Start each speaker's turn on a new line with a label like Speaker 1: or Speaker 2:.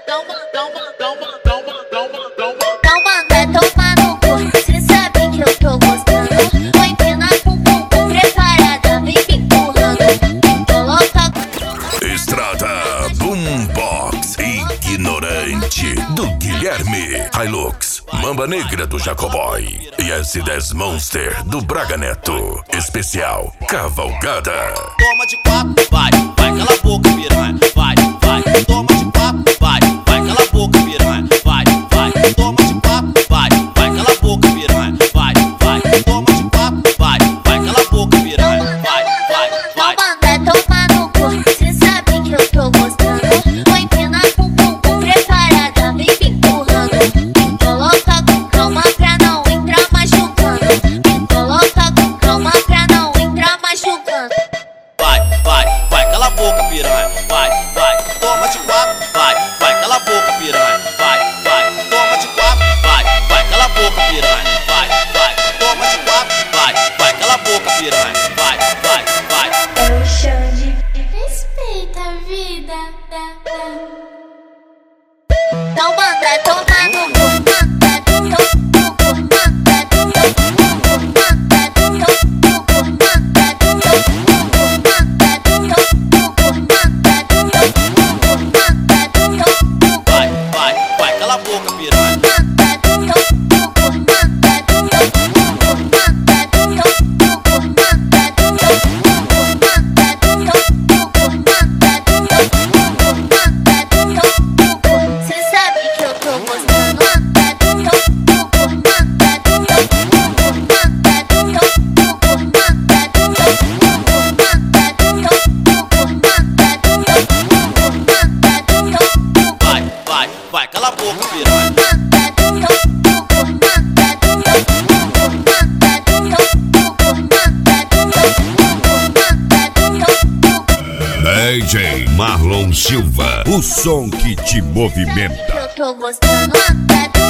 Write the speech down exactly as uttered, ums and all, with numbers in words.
Speaker 1: Do Guilherme, Hilux, Mamba Negra do Jacoboy e S dez Monster do Braga Neto. Especial Cavalgada.
Speaker 2: Toma de quatro, vai, vai, cala a boca, piranha. Vai, vai, toma de quatro, vai, vai, cala a boca, piranha. Vai, vai, toma de quatro, vai, vai, cala a boca, piranha. Vai, vai, toma de quatro, vai, vai, cala a boca, piranha. Vai, vai, vai.
Speaker 3: Toma, toma no cu, cê sabe que eu tô gostando. Vou empinar pum pum pum, preparada, vem me empurrando. Me coloca com calma pra não entrar machucando. Me coloca com calma pra não entrar machucando.
Speaker 2: Vai, vai, vai, cala a boca, piranha. Vai, vai, toma de quatro, vai, vai, cala a boca, piranha. Vai, vai, toma de quatro, vai, vai, cala a boca, piranha. Vai, vai, toma de quatro, vai, vai, cala a boca, piranha. Vai, vai, vai.
Speaker 4: É o Xande.
Speaker 3: Respeita a vida. Então manda tomar no cu, manda no cu, manda no cu, manda no cu, manda no cu, manda no cu.
Speaker 2: Vai, vai, vai, cala a boca, piranha. Vai, cala a boca, piranha.
Speaker 1: D J Marlon Silva, o som que te movimenta.
Speaker 3: Eu tô gostando.